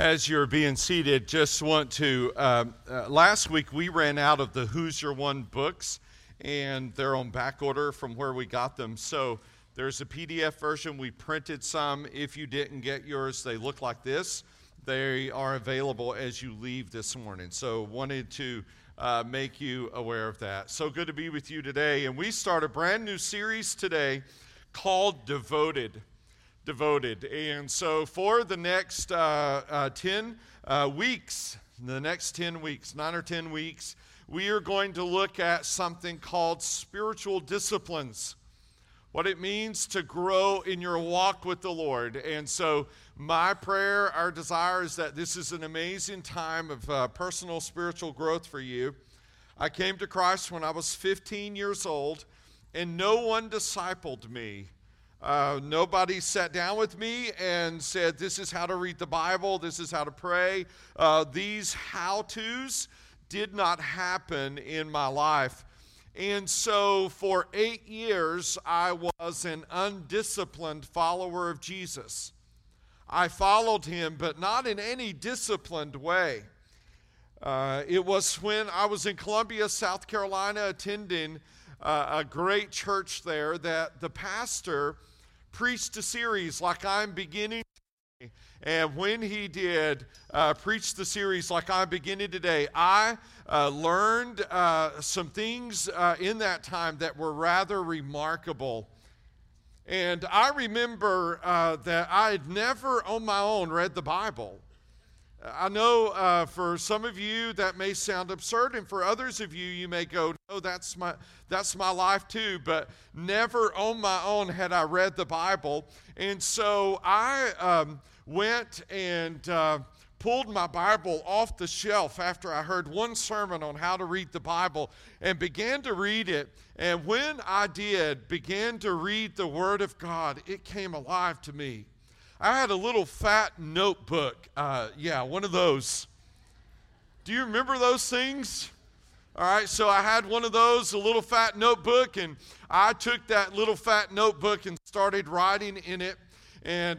As you're being seated, just want to, last week we ran out of the Who's Your One books, and they're on back order from where we got them. So there's a PDF version. We printed some. If you didn't get yours, they look like this. They are available as you leave this morning. So wanted to make you aware of that. So good to be with you today. And we start a brand new series today called Devoted. And so for the next 10 weeks, 9 or 10 weeks, we are going to look at something called spiritual disciplines, what it means to grow in your walk with the Lord. And so my prayer, our desire is that this is an amazing time of personal spiritual growth for you. I came to Christ when I was 15 years old, and no one discipled me. Nobody sat down with me and said, this is how to read the Bible, this is how to pray. These how-tos did not happen in my life. And so for 8 years, I was an undisciplined follower of Jesus. I followed him, but not in any disciplined way. It was when I was in Columbia, South Carolina, attending a great church there, that the pastor preached a series like I'm beginning today. And when he did preach the series like I'm beginning today, I learned some things in that time that were rather remarkable. And I remember that I had never on my own read the Bible. I know for some of you that may sound absurd, and for others of you, you may go, no, that's my life too, but never on my own had I read the Bible. And so I went and pulled my Bible off the shelf after I heard one sermon on how to read the Bible and began to read it. And when I began to read the Word of God, it came alive to me. I had a little fat notebook, one of those. Do you remember those things? All right, so I had one of those, a little fat notebook, and I took that little fat notebook and started writing in it. And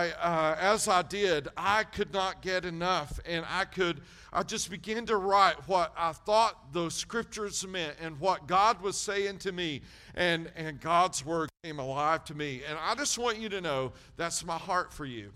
as I did, I could not get enough, and I just began to write what I thought those scriptures meant and what God was saying to me, and God's word came alive to me. And I just want you to know that's my heart for you.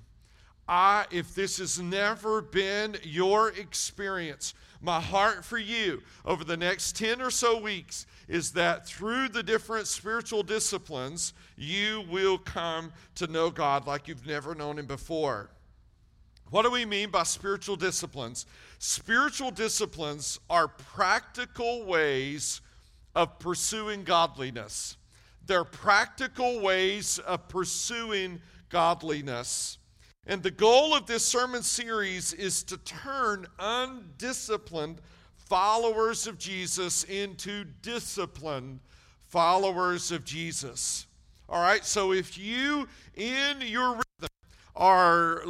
If this has never been your experience, my heart for you over the next 10 or so weeks is that through the different spiritual disciplines, you will come to know God like you've never known him before. What do we mean by spiritual disciplines? Spiritual disciplines are practical ways of pursuing godliness. They're practical ways of pursuing godliness. And the goal of this sermon series is to turn undisciplined followers of Jesus into disciplined followers of Jesus. All right, so if you, in your rhythm, are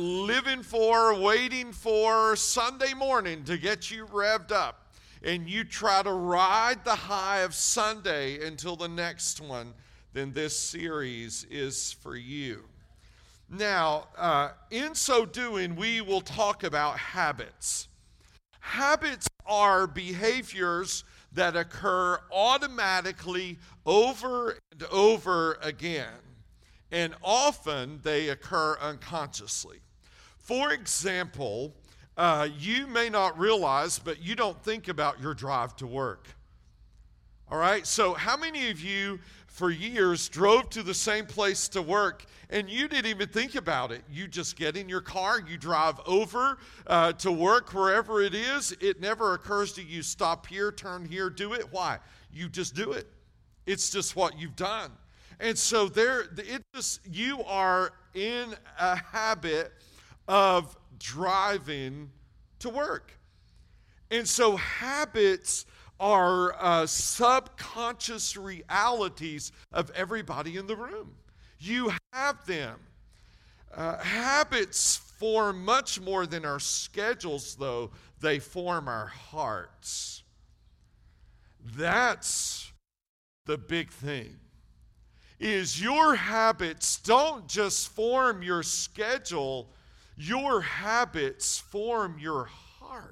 waiting for Sunday morning to get you revved up, and you try to ride the high of Sunday until the next one, then this series is for you. Now, in so doing, we will talk about habits. Habits are behaviors that occur automatically over and over again, and often they occur unconsciously. For example, you may not realize, but you don't think about your drive to work. All right, so how many of you for years drove to the same place to work and you didn't even think about it? You just get in your car, you drive over to work wherever it is. It never occurs to you, stop here, turn here, do it. Why? You just do it. It's just what you've done. And so you are in a habit of driving to work. And so habits are subconscious realities of everybody in the room. You have them. Habits form much more than our schedules, though. They form our hearts. That's the big thing. Is your habits don't just form your schedule, Your habits form your heart.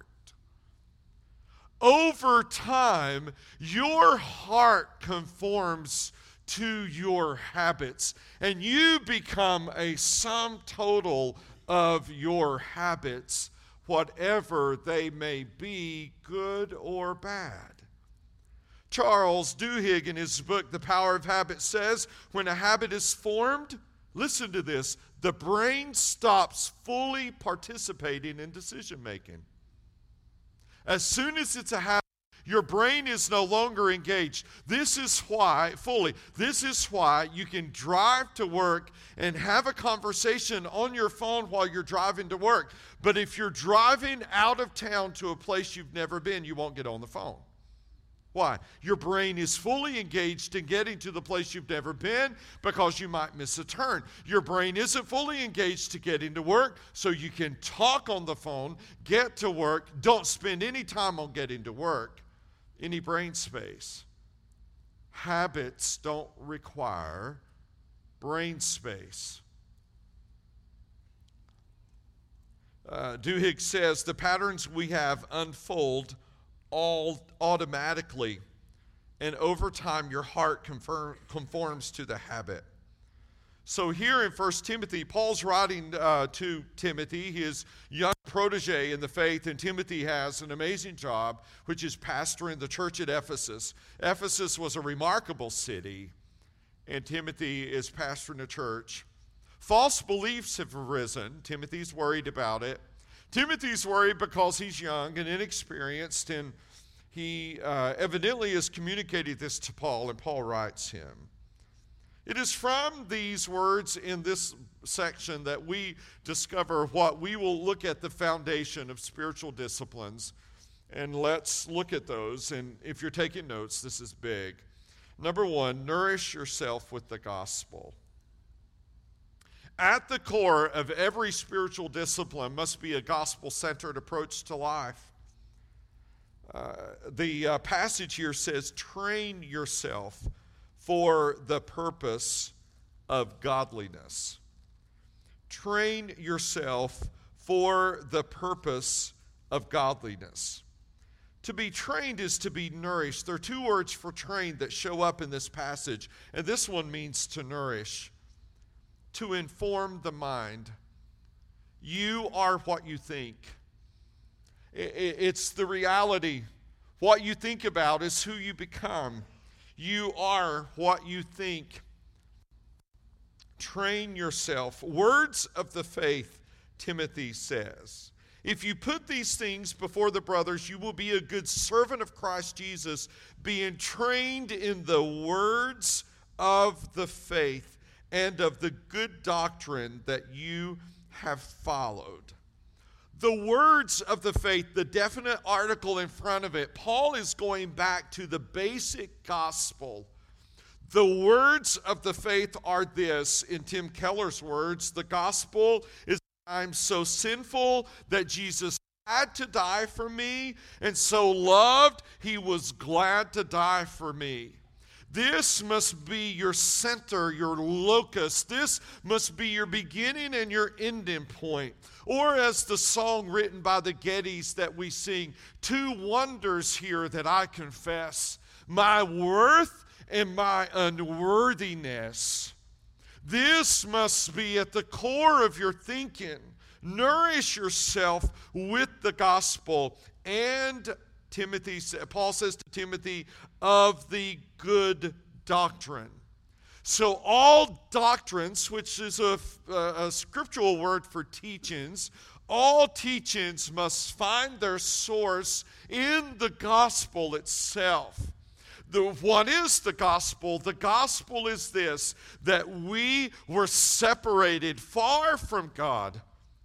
Over time, your heart conforms to your habits, and you become a sum total of your habits, whatever they may be, good or bad. Charles Duhigg, in his book, The Power of Habit, says, when a habit is formed, listen to this, the brain stops fully participating in decision making. As soon as it's a habit, your brain is no longer engaged. This is why you can drive to work and have a conversation on your phone while you're driving to work. But if you're driving out of town to a place you've never been, you won't get on the phone. Why? Your brain is fully engaged in getting to the place you've never been because you might miss a turn. Your brain isn't fully engaged to getting to work, so you can talk on the phone, get to work, don't spend any time on getting to work, any brain space. Habits don't require brain space. Duhigg says the patterns we have unfold all automatically, and over time your heart conforms to the habit. So here in 1 Timothy, Paul's writing to Timothy, his young protege in the faith, and Timothy has an amazing job, which is pastoring the church at Ephesus. Ephesus was a remarkable city, and Timothy is pastoring a church. False beliefs have arisen. Timothy's worried about it. Timothy's worried because he's young and inexperienced, and he evidently has communicated this to Paul, and Paul writes him. It is from these words in this section that we discover what we will look at the foundation of spiritual disciplines, and let's look at those. And if you're taking notes, this is big. Number one, nourish yourself with the gospel. At the core of every spiritual discipline must be a gospel-centered approach to life. The passage here says, train yourself for the purpose of godliness. Train yourself for the purpose of godliness. To be trained is to be nourished. There are two words for trained that show up in this passage, and this one means to nourish. To inform the mind. You are what you think. It's the reality. What you think about is who you become. You are what you think. Train yourself. Words of the faith, Timothy says. If you put these things before the brothers, you will be a good servant of Christ Jesus, being trained in the words of the faith and of the good doctrine that you have followed. The words of the faith, the definite article in front of it, Paul is going back to the basic gospel. The words of the faith are this, in Tim Keller's words, the gospel is I'm so sinful that Jesus had to die for me, and so loved, he was glad to die for me. This must be your center, your locus. This must be your beginning and your ending point. Or as the song written by the Gettys that we sing, two wonders here that I confess, my worth and my unworthiness. This must be at the core of your thinking. Nourish yourself with the gospel and Paul says to Timothy, of the good doctrine. So all doctrines, which is a scriptural word for teachings, all teachings must find their source in the gospel itself. What is the gospel? The gospel is this, that we were separated far from God.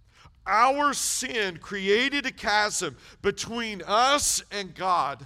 Our sin created a chasm between us and God.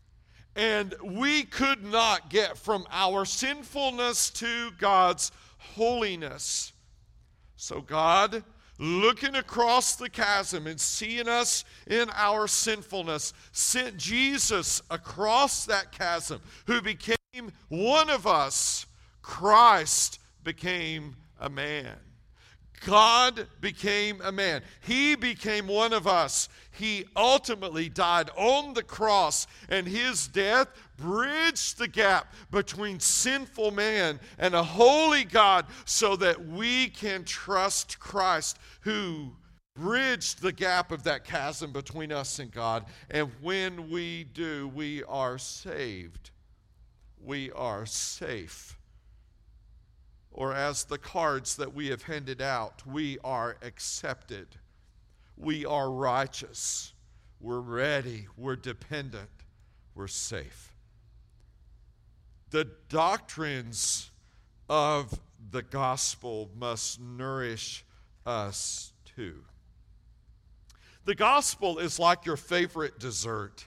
And we could not get from our sinfulness to God's holiness. So God, looking across the chasm and seeing us in our sinfulness, sent Jesus across that chasm, who became one of us. Christ became a man. God became a man. He became one of us. He ultimately died on the cross, and his death bridged the gap between sinful man and a holy God so that we can trust Christ, who bridged the gap of that chasm between us and God. And when we do, we are saved. We are safe. Or as the cards that we have handed out, we are accepted. We are righteous. We're ready. We're dependent. We're safe. The doctrines of the gospel must nourish us too. The gospel is like your favorite dessert.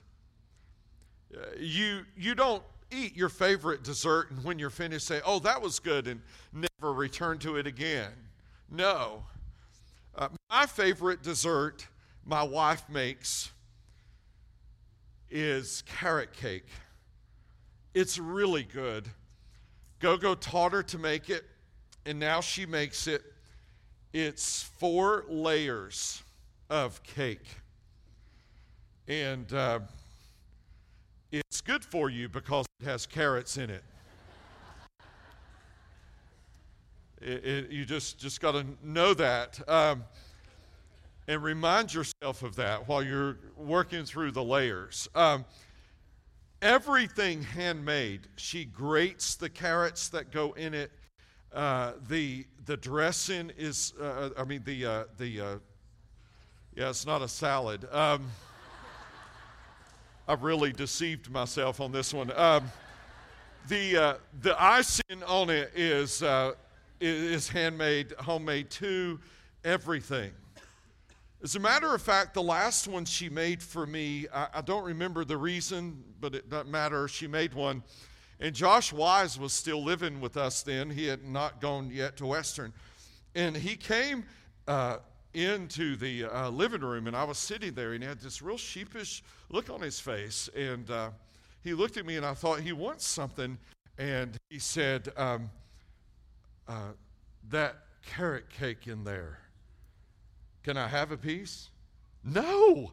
You don't eat your favorite dessert and when you're finished say, oh, that was good, and never return to it again. No. My favorite dessert my wife makes is carrot cake. It's really good. Gogo taught her to make it, and now she makes it. It's 4 layers of cake. And it's good for you because it has carrots in it. You just got to know that. And remind yourself of that while you're working through the layers. Everything handmade. She grates the carrots that go in it. The dressing is, it's not a salad. I've really deceived myself on this one. The icing on it is handmade, homemade too. Everything. As a matter of fact, the last one she made for me, I don't remember the reason, but it doesn't matter. She made one. And Josh Wise was still living with us then. He had not gone yet to Western. And he came into the living room, and I was sitting there, and he had this real sheepish look on his face. And he looked at me, and I thought he wants something. And he said, that carrot cake in there, can I have a piece? No.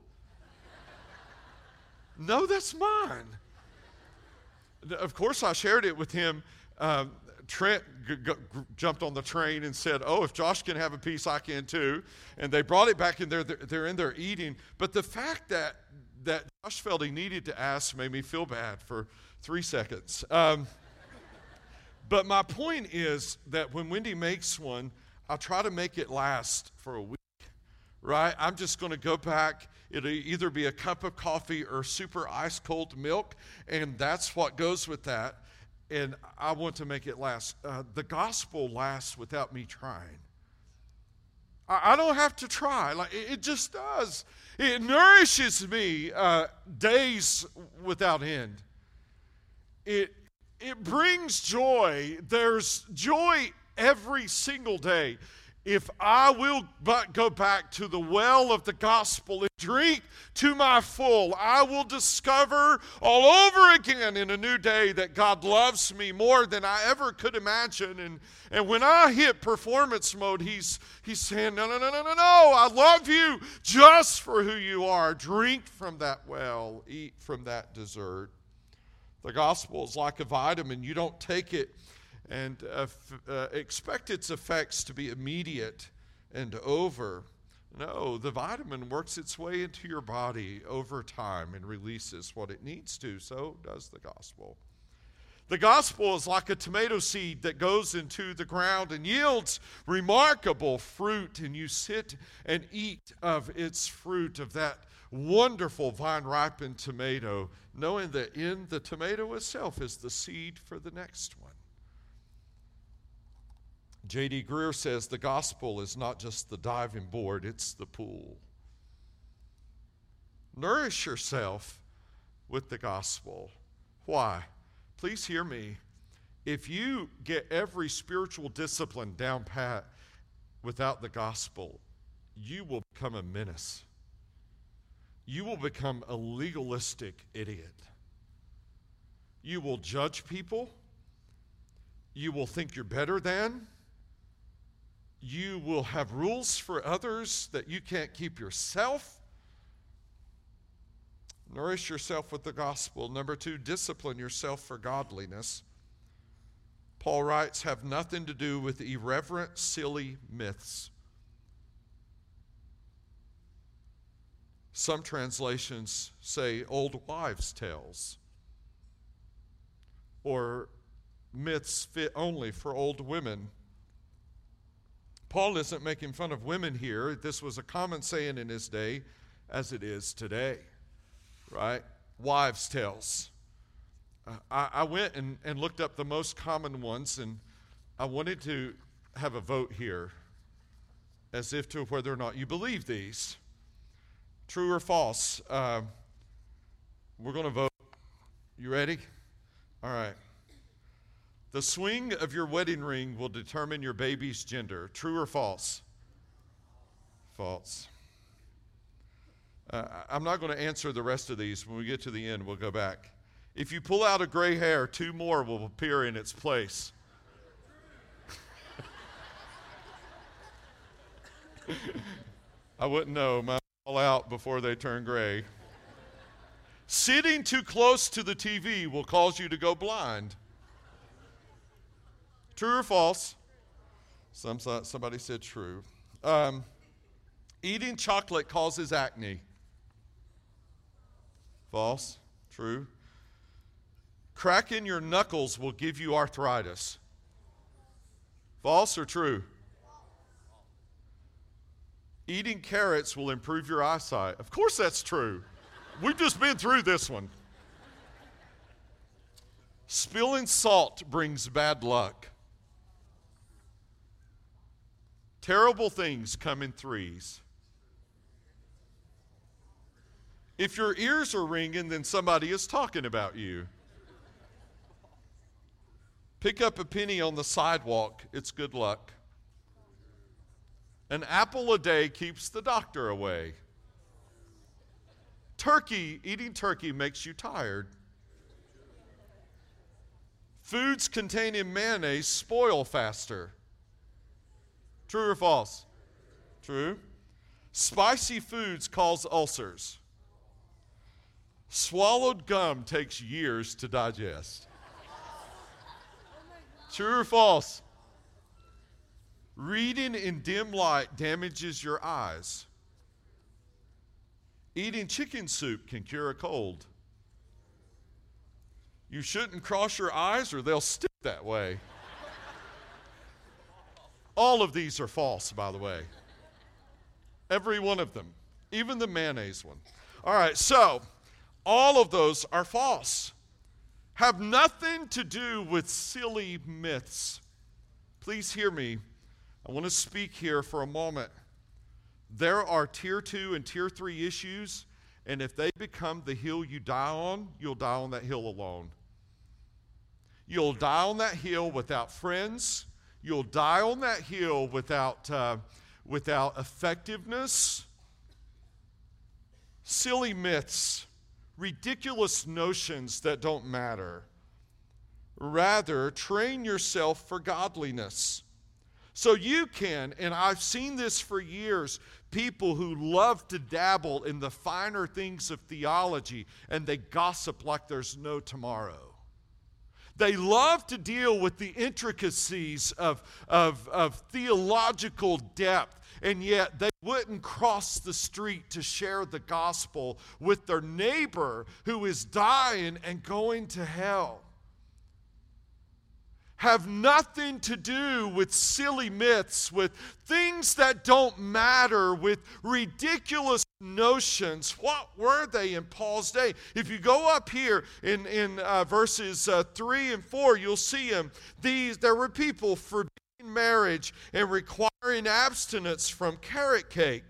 No, that's mine. Of course, I shared it with him. Trent jumped on the train and said, oh, if Josh can have a piece, I can too. And they brought it back in there. They're in there eating. But the fact that Josh felt he needed to ask made me feel bad for 3 seconds. But my point is that when Wendy makes one, I try to make it last for a week. Right? I'm just going to go back. It'll either be a cup of coffee or super ice cold milk, and that's what goes with that. And I want to make it last. The gospel lasts without me trying. I don't have to try. Like it just does. It nourishes me days without end. It brings joy. There's joy every single day. If I will but go back to the well of the gospel and drink to my full, I will discover all over again in a new day that God loves me more than I ever could imagine. And when I hit performance mode, He's saying, no, I love you just for who you are. Drink from that well, eat from that dessert. The gospel is like a vitamin. You don't take it and expect its effects to be immediate and over. No, the vitamin works its way into your body over time and releases what it needs to. So does the gospel. The gospel is like a tomato seed that goes into the ground and yields remarkable fruit, and you sit and eat of its fruit, of that wonderful vine-ripened tomato, knowing that in the tomato itself is the seed for the next one. J.D. Greer says the gospel is not just the diving board, it's the pool. Nourish yourself with the gospel. Why? Please hear me. If you get every spiritual discipline down pat without the gospel, you will become a menace. You will become a legalistic idiot. You will judge people. You will think you're better than. You will have rules for others that you can't keep yourself. Nourish yourself with the gospel. Number 2, discipline yourself for godliness. Paul writes, have nothing to do with irreverent, silly myths. Some translations say old wives' tales, or myths fit only for old women. Paul isn't making fun of women here. This was a common saying in his day, as it is today, right? Wives' tales. I went and looked up the most common ones, and I wanted to have a vote here as if to whether or not you believe these. True or false? We're going to vote. You ready? All right. The swing of your wedding ring will determine your baby's gender. True or false? False. I'm not going to answer the rest of these. When we get to the end, we'll go back. If you pull out a gray hair, 2 more will appear in its place. I wouldn't know. Mine fall out before they turn gray. Sitting too close to the TV will cause you to go blind. True or false? Somebody said true. Eating chocolate causes acne. False. True. Cracking your knuckles will give you arthritis. False or true? Eating carrots will improve your eyesight. Of course that's true. We've just been through this one. Spilling salt brings bad luck. Terrible things come in threes. If your ears are ringing, then somebody is talking about you. Pick up a penny on the sidewalk, it's good luck. An apple a day keeps the doctor away. Eating turkey makes you tired. Foods containing mayonnaise spoil faster. True or false? True. Spicy foods cause ulcers. Swallowed gum takes years to digest. True or false? Reading in dim light damages your eyes. Eating chicken soup can cure a cold. You shouldn't cross your eyes or they'll stick that way. All of these are false, by the way. Every one of them. Even the mayonnaise one. All right, so all of those are false. Have nothing to do with silly myths. Please hear me. I want to speak here for a moment. There are tier 2 and tier 3 issues, and if they become the hill you die on, you'll die on that hill alone. You'll die on that hill without friends. You'll die on that hill without effectiveness. Silly myths, ridiculous notions that don't matter. Rather, train yourself for godliness. So you can, and I've seen this for years, people who love to dabble in the finer things of theology, and they gossip like there's no tomorrow. They love to deal with the intricacies of theological depth, and yet they wouldn't cross the street to share the gospel with their neighbor who is dying and going to hell. Have nothing to do with silly myths, with things that don't matter, with ridiculous notions. What were they in Paul's day? If you go up here in verses 3 and 4, you'll see them. There were people forbidding marriage and requiring abstinence from carrot cake.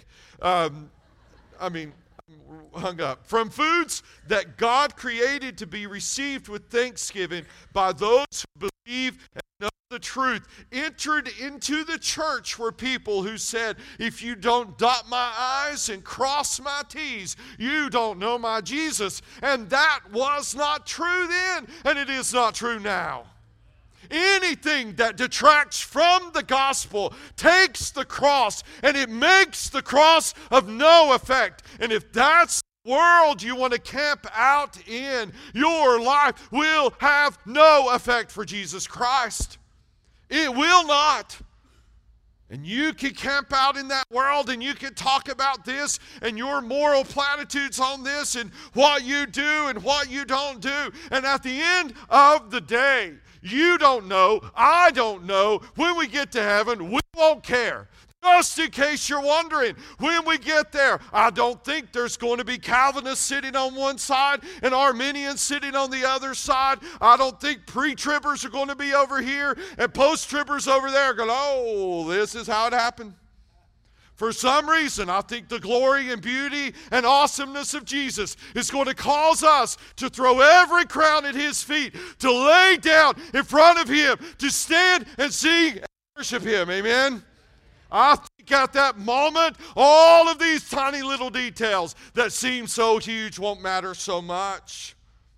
Hung up. From foods that God created to be received with thanksgiving by those who believe and know the truth. Entered into the church were people who said, if you don't dot my I's and cross my T's, you don't know my Jesus. And that was not true then, and it is not true now. Anything that detracts from the gospel takes the cross, and it makes the cross of no effect. And if that's the world you want to camp out in, your life will have no effect for Jesus Christ. It will not. And you can camp out in that world, and you can talk about this and your moral platitudes on this and what you do and what you don't do. And at the end of the day, you don't know, I don't know. When we get to heaven, we won't care. Just in case you're wondering, when we get there, I don't think there's going to be Calvinists sitting on one side and Arminians sitting on the other side. I don't think pre-tribbers are going to be over here and post-tribbers over there going, oh, this is how it happened. For some reason, I think the glory and beauty and awesomeness of Jesus is going to cause us to throw every crown at his feet, to lay down in front of him, to stand and sing and worship him. Amen? I think at that moment, all of these tiny little details that seem so huge won't matter so much.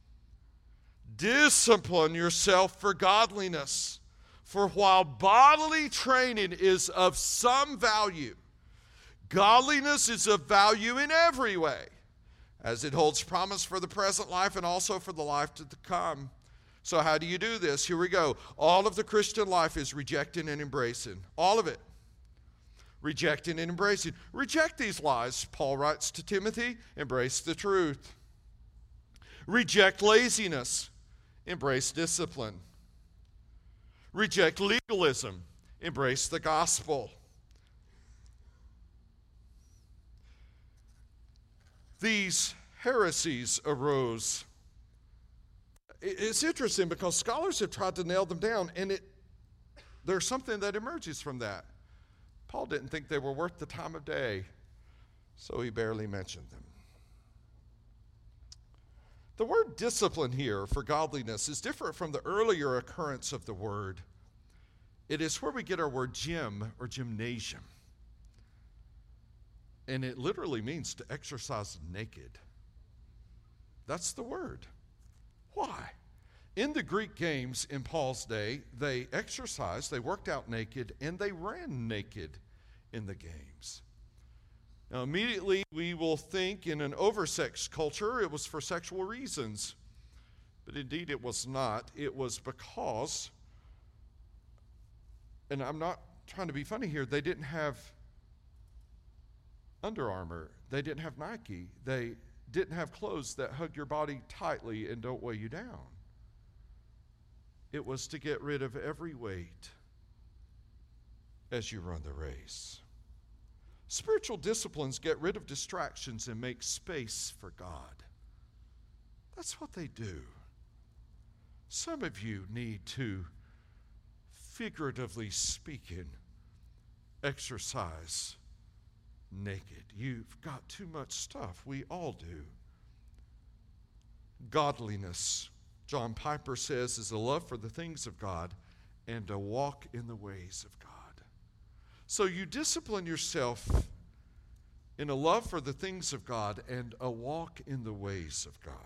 Discipline yourself for godliness. For while bodily training is of some value, godliness is of value in every way, as it holds promise for the present life and also for the life to come. So how do you do this? Here we go. All of the Christian life is rejecting and embracing. All of it. Rejecting and embracing. Reject these lies, Paul writes to Timothy. Embrace the truth. Reject laziness. Embrace discipline. Reject legalism. Embrace the gospel. These heresies arose. It's interesting because scholars have tried to nail them down, and there's something that emerges from that. Paul didn't think they were worth the time of day, so he barely mentioned them. The word discipline here for godliness is different from the earlier occurrence of the word. It is where we get our word gym or gymnasium. And it literally means to exercise naked. That's the word. Why? In the Greek games in Paul's day, they exercised, they worked out naked, and they ran naked in the games. Now, immediately we will think in an oversexed culture it was for sexual reasons. But indeed it was not. It was because, and I'm not trying to be funny here, they didn't have Under Armour. They didn't have Nike. They didn't have clothes that hug your body tightly and don't weigh you down. It was to get rid of every weight as you run the race. Spiritual disciplines get rid of distractions and make space for God. That's what they do. Some of you need to, figuratively speaking, exercise naked. You've got too much stuff. We all do. Godliness, John Piper says, is a love for the things of God and a walk in the ways of God. So you discipline yourself in a love for the things of God and a walk in the ways of God.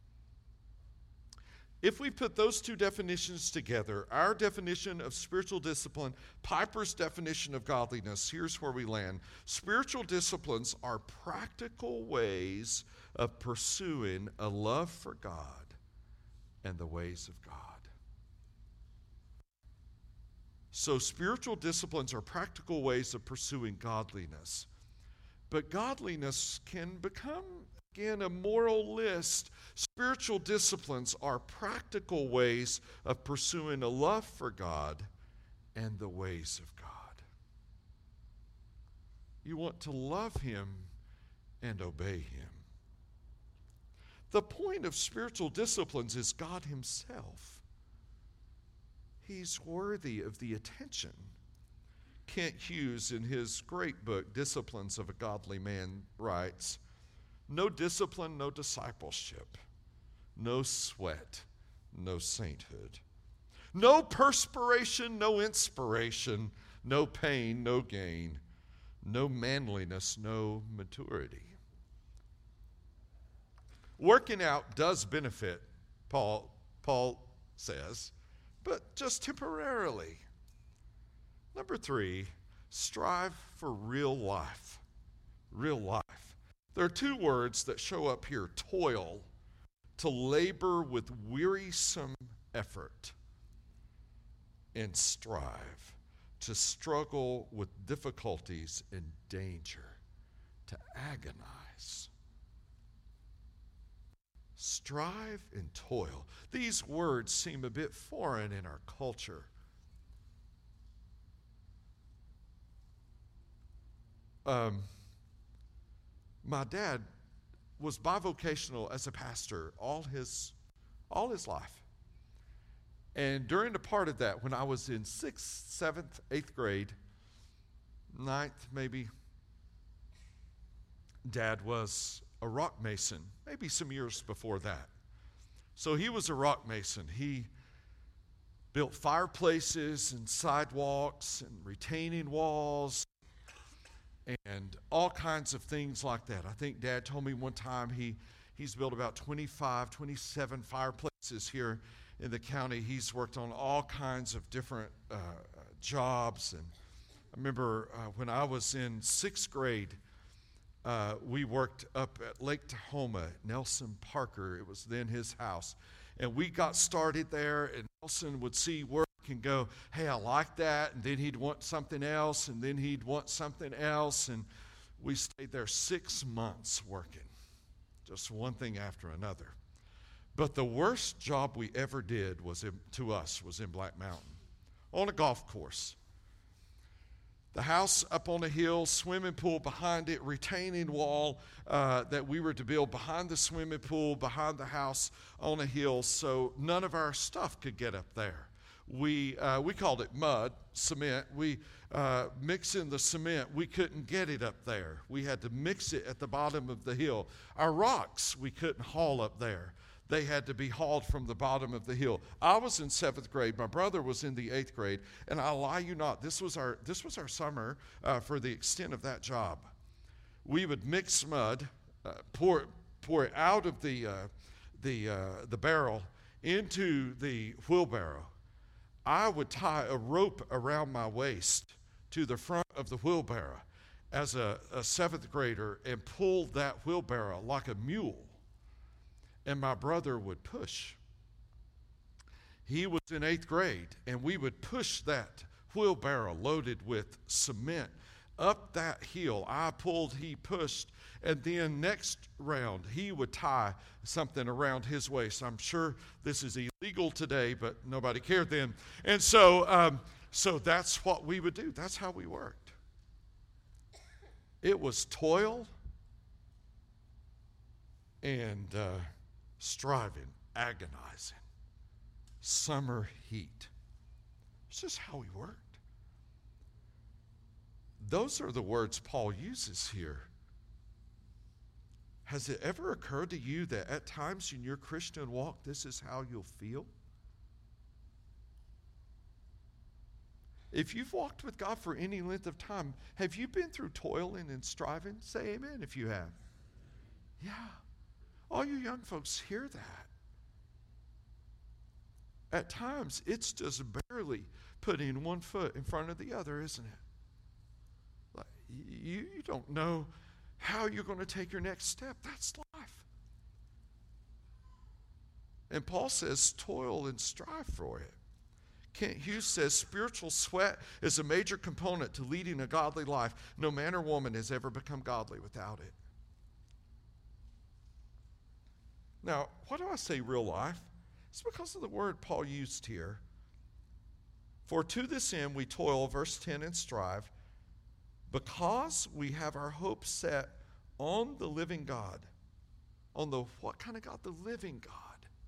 If we put those two definitions together, our definition of spiritual discipline, Piper's definition of godliness, here's where we land. Spiritual disciplines are practical ways of pursuing a love for God and the ways of God. So spiritual disciplines are practical ways of pursuing godliness. But godliness can become, again, a moral list. Spiritual disciplines are practical ways of pursuing a love for God and the ways of God. You want to love Him and obey Him. The point of spiritual disciplines is God Himself. He's worthy of the attention. Kent Hughes, in his great book, Disciplines of a Godly Man, writes, "No discipline, no discipleship. No sweat, no sainthood. No perspiration, no inspiration. No pain, no gain. No manliness, no maturity." Working out does benefit, Paul says, but just temporarily. Number 3, strive for real life. Real life. There are 2 words that show up here: toil, to labor with wearisome effort, and strive, to struggle with difficulties and danger, to agonize. Strive and toil. These words seem a bit foreign in our culture. My dad was bivocational as a pastor all his life. And during the part of that, when I was in 6th, 7th, 8th grade, 9th maybe, Dad was a rock mason, maybe some years before that. So he was a rock mason. He built fireplaces and sidewalks and retaining walls and all kinds of things like that. I think Dad told me one time he's built about 25, 27 fireplaces here in the county. He's worked on all kinds of different jobs. And I remember when I was in 6th grade, we worked up at Lake Tahoma, Nelson Parker. It was then his house. And we got started there, and Nelson would see work and go, hey, I like that. And then he'd want something else, and then he'd want something else. And we stayed there 6 months working, just one thing after another. But the worst job we ever did was in Black Mountain, on a golf course. The house up on a hill, swimming pool behind it, retaining wall that we were to build behind the swimming pool, behind the house on a hill, so none of our stuff could get up there. We called it mud, cement. We mix in the cement. We couldn't get it up there. We had to mix it at the bottom of the hill. Our rocks we couldn't haul up there. They had to be hauled from the bottom of the hill. I was in 7th grade. My brother was in the 8th grade. And I lie you not, this was our summer for the extent of that job. We would mix mud, pour it out of the barrel into the wheelbarrow. I would tie a rope around my waist to the front of the wheelbarrow as a 7th grader and pull that wheelbarrow like a mule. And my brother would push. He was in 8th grade, and we would push that wheelbarrow loaded with cement up that hill. I pulled, he pushed, and then next round, he would tie something around his waist. I'm sure this is illegal today, but nobody cared then. And so that's what we would do. That's how we worked. It was toil and striving, agonizing, summer heat. It's just how we worked. Those are the words Paul uses here. Has it ever occurred to you that at times in your Christian walk, this is how you'll feel? If you've walked with God for any length of time, have you been through toiling and striving? Say amen if you have. Yeah. All you young folks hear that. At times, it's just barely putting one foot in front of the other, isn't it? Like, you don't know how you're going to take your next step. That's life. And Paul says, toil and strive for it. Kent Hughes says, spiritual sweat is a major component to leading a godly life. No man or woman has ever become godly without it. Now, why do I say real life? It's because of the word Paul used here. For to this end we toil, verse 10, and strive, because we have our hope set on the living God. On the what kind of God? The living God.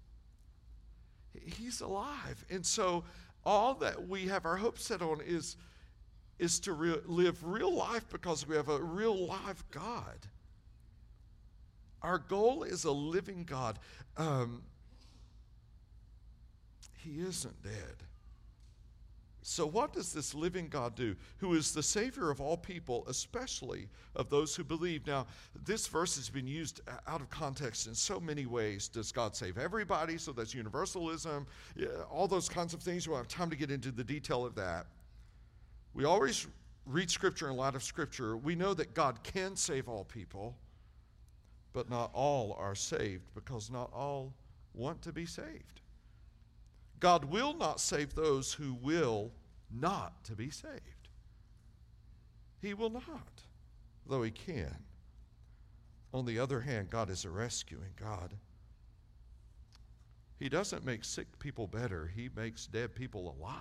He's alive. And so all that we have our hope set on is to live real life because we have a real live God. Our goal is a living God. He isn't dead. So what does this living God do, who is the Savior of all people, especially of those who believe? Now, this verse has been used out of context in so many ways. Does God save everybody? So that's universalism, all those kinds of things. We don't have time to get into the detail of that. We always read Scripture in light of Scripture. We know that God can save all people, but not all are saved because not all want to be saved. God will not save those who will not to be saved. He will not, though he can. On the other hand, God is a rescuing God. He doesn't make sick people better. He makes dead people alive.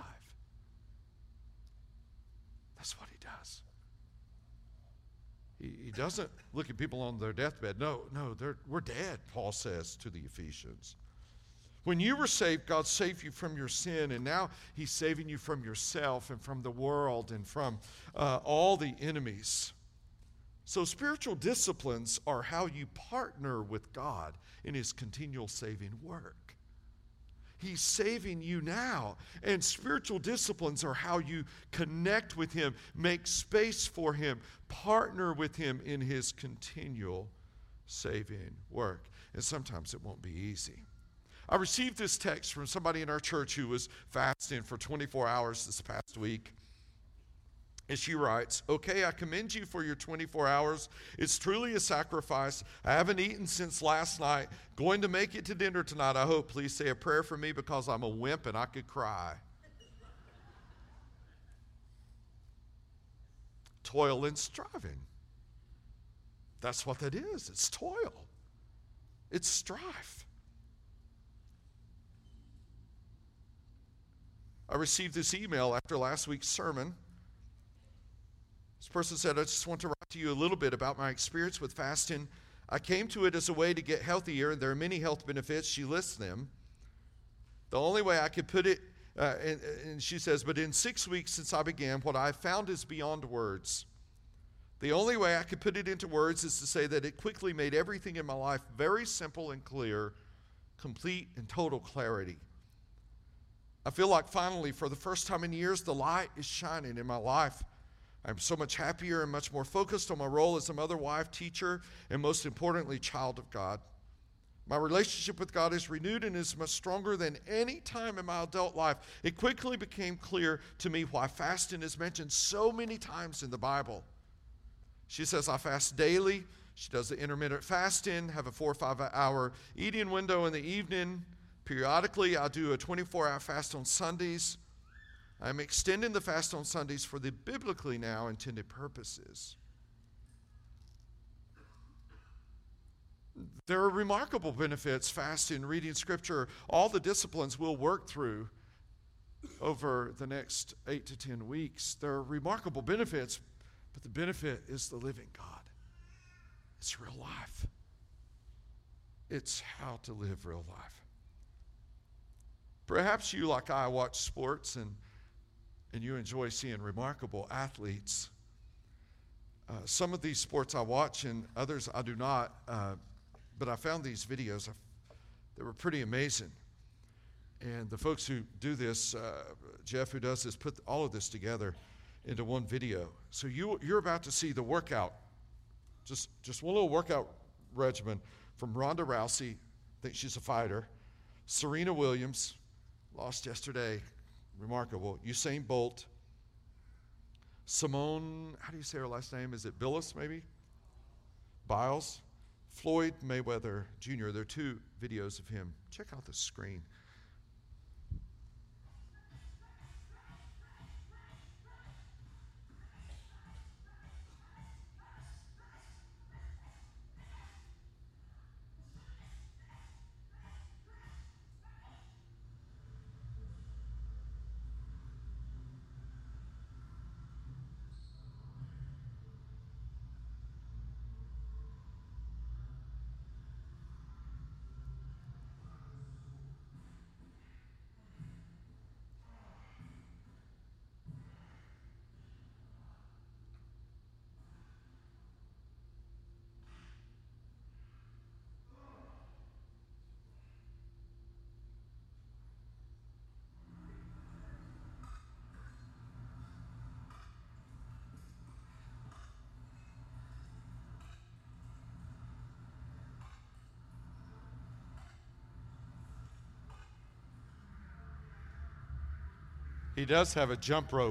That's what he does. He doesn't look at people on their deathbed. No, we're dead, Paul says to the Ephesians. When you were saved, God saved you from your sin, and now he's saving you from yourself and from the world and from all the enemies. So spiritual disciplines are how you partner with God in his continual saving work. He's saving you now, and spiritual disciplines are how you connect with him, make space for him, partner with him in his continual saving work. And sometimes it won't be easy. I received this text from somebody in our church who was fasting for 24 hours this past week. And she writes, "Okay, I commend you for your 24 hours. It's truly a sacrifice. I haven't eaten since last night. Going to make it to dinner tonight, I hope. Please say a prayer for me because I'm a wimp and I could cry." Toil and striving. That's what that is. It's toil. It's strife. I received this email after last week's sermon. This person said, "I just want to write to you a little bit about my experience with fasting. I came to it as a way to get healthier, and there are many health benefits." She lists them. The only way I could put it, and she says, "But in 6 weeks since I began, what I found is beyond words. The only way I could put it into words is to say that it quickly made everything in my life very simple and clear, complete and total clarity. I feel like finally, for the first time in years, the light is shining in my life. I'm so much happier and much more focused on my role as a mother, wife, teacher, and most importantly, child of God. My relationship with God is renewed and is much stronger than any time in my adult life. It quickly became clear to me why fasting is mentioned so many times in the Bible." She says, "I fast daily." She does the intermittent fasting, have a 4 or 5 hour eating window in the evening. Periodically, I do a 24-hour fast on Sundays. I'm extending the fast on Sundays for the biblically now intended purposes. There are remarkable benefits, fasting, reading Scripture, all the disciplines we'll work through over the next 8 to 10 weeks. There are remarkable benefits, but the benefit is the living God. It's real life. It's how to live real life. Perhaps you, like I, watch sports and you enjoy seeing remarkable athletes. Some of these sports I watch and others I do not, but I found these videos. They were pretty amazing. And the folks who do this, Jeff who does this, put all of this together into one video. So you're about to see the workout, just one little workout regimen from Ronda Rousey. I think she's a fighter. Serena Williams, lost yesterday, remarkable. Usain Bolt. Simone, how do you say her last name? Is it Biles, maybe? Biles. Floyd Mayweather Jr. There are 2 videos of him. Check out the screen. He does have a jump rope.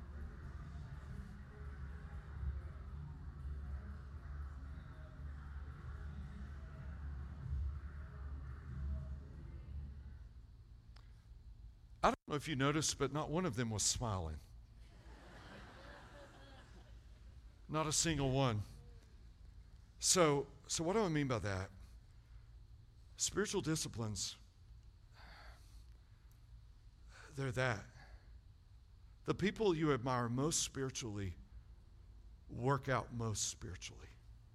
I don't know if you noticed, but not one of them was smiling. Not a single one. So what do I mean by that? Spiritual disciplines, they're that. The people you admire most spiritually work out most spiritually.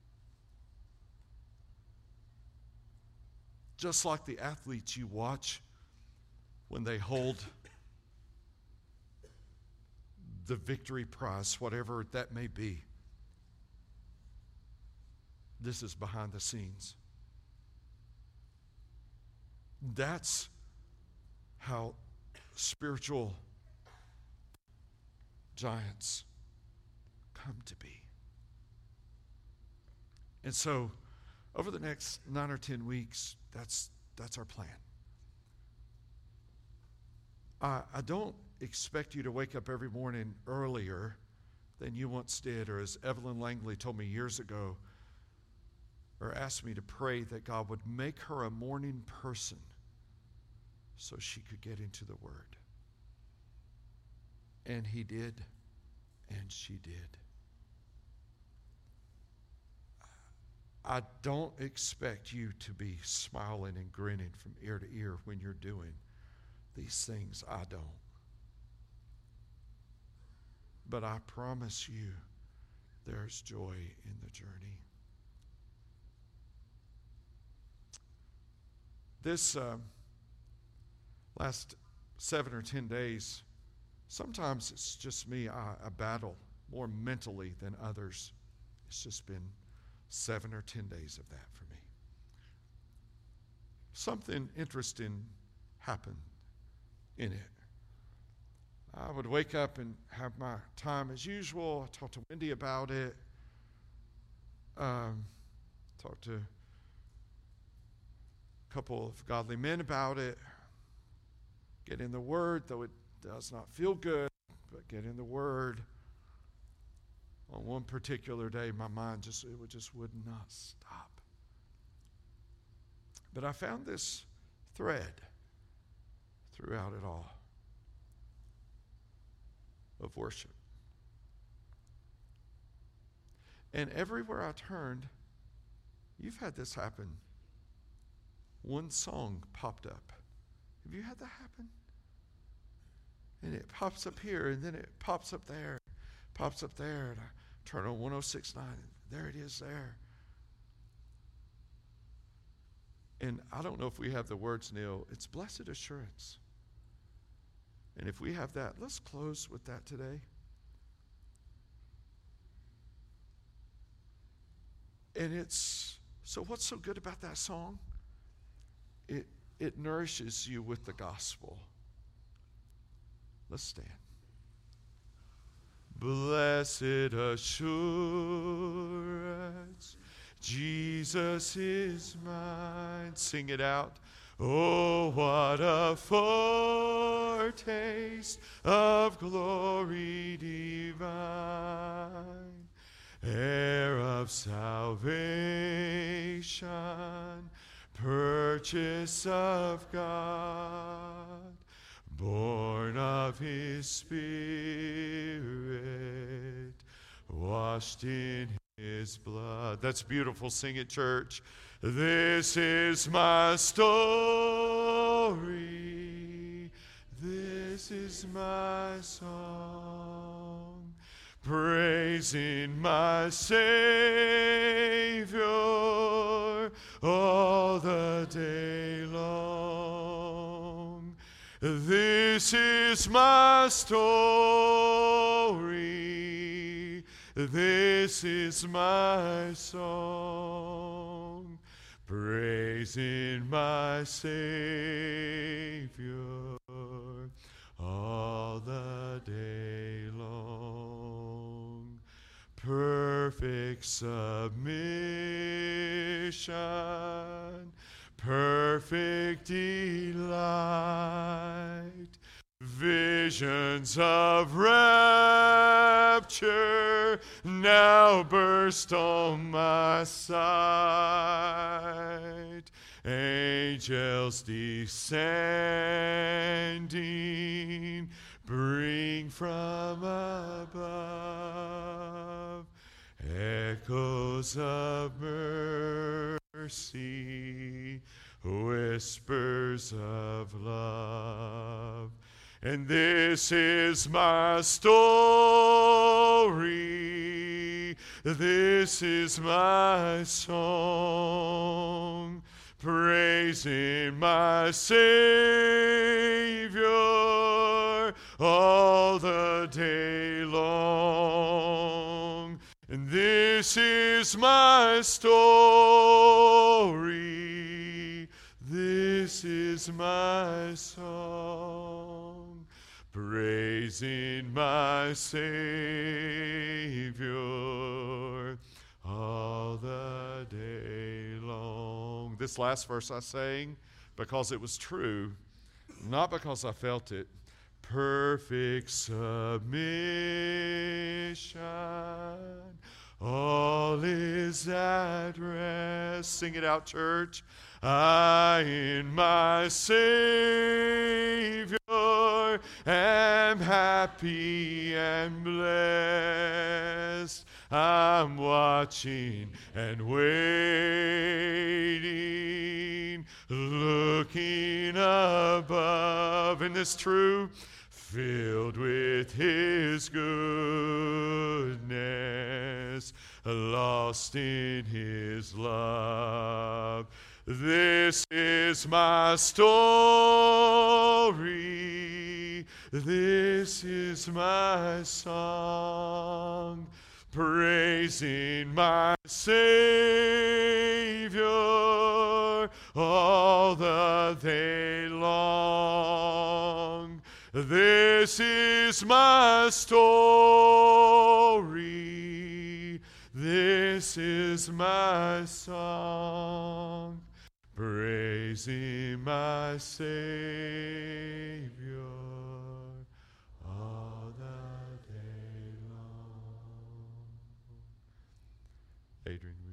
Just like the athletes you watch when they hold the victory prize, whatever that may be. This is behind the scenes. That's how spiritual giants come to be. And so, over the next 9 or 10 weeks, that's our plan. I don't expect you to wake up every morning earlier than you once did, or as Evelyn Langley told me years ago, or asked me to pray that God would make her a morning person so she could get into the Word. And He did, and she did. I don't expect you to be smiling and grinning from ear to ear when you're doing these things. I don't. But I promise you, there's joy in the journey. This last 7 or 10 days, sometimes it's just me. I battle more mentally than others. It's just been 7 or 10 days of that for me. Something interesting happened in it. I would wake up and have my time as usual. I talked to Wendy about it. Talked to a couple of godly men about it. Get in the Word, though it does not feel good, but get in the Word. On one particular day, my mind would not stop. But I found this thread throughout it all of worship. And everywhere I turned, you've had this happen. One song popped up. Have you had that happen? And it pops up here, and then it pops up there, and I turn on 106.9, and there it is there. And I don't know if we have the words, Neil. It's blessed assurance. And if we have that, let's close with that today. And so what's so good about that song? It nourishes you with the gospel. Let's stand. Blessed assurance, Jesus is mine. Sing it out. Oh, what a foretaste of glory divine, heir of salvation, purchase of God, born of His Spirit, washed in His blood. That's beautiful. Sing it, church. This is my story. This is my song, praising my Savior all the day long. This is my story. This is my song, praising my Savior all the day long. Perfect submission, perfect delight, Visions of rapture now burst on my sight. Angels descending, bring from above echoes of mercy, whispers of love. And this is my story, this is my song, praising my Savior all the day long. And this is my story, this is my song, praising my Savior all the day long. This last verse I sang because it was true, not because I felt it. Perfect submission, all is at rest. Sing it out, church. I in my Savior am happy and blessed. I'm watching and waiting, looking above. Isn't this true? Filled with His goodness, lost in His love. This is my story, this is my song, praising my Savior all the day long. This is my story, this is my song, praising my Savior all the day long. Adrian.